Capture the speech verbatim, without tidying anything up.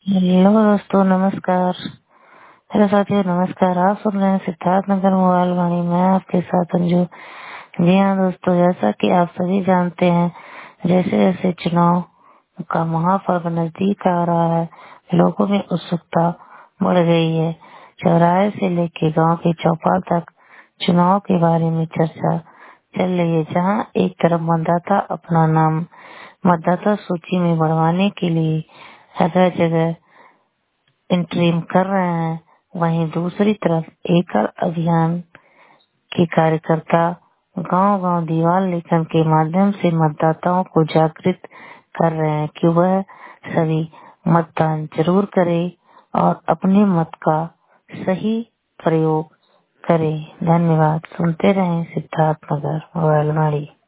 Hello दोस्तों, नमस्कार। Hello साथियों, नमस्कार। आप सुन रहे हैं सिद्धार्थ नगर मोबाइल वाणी। मैं आपके साथ अंजू। जी हाँ दोस्तों, जैसा कि आप सभी जानते हैं, जैसे जैसे चुनाव का महापर्व नजदीक आ रहा है, लोगों में उत्सुकता बढ़ गई है। चौराहे से लेके गांव के चौपाल तक चुनाव के बारे में चर्चा चल रही है। जहां एक तरफ मतदाता अपना नाम मतदाता सूची में बढ़वाने के लिए हर जगह इंतजाम कर रहे हैं, वहीं दूसरी तरफ एकल अभियान के कार्यकर्ता गांव-गांव दीवार लेखन के माध्यम से मतदाताओं को जागृत कर रहे हैं कि वह सभी मतदान जरूर करें और अपने मत का सही प्रयोग करें। धन्यवाद। सुनते रहें सिद्धार्थ नगर मोबाइल वाणी।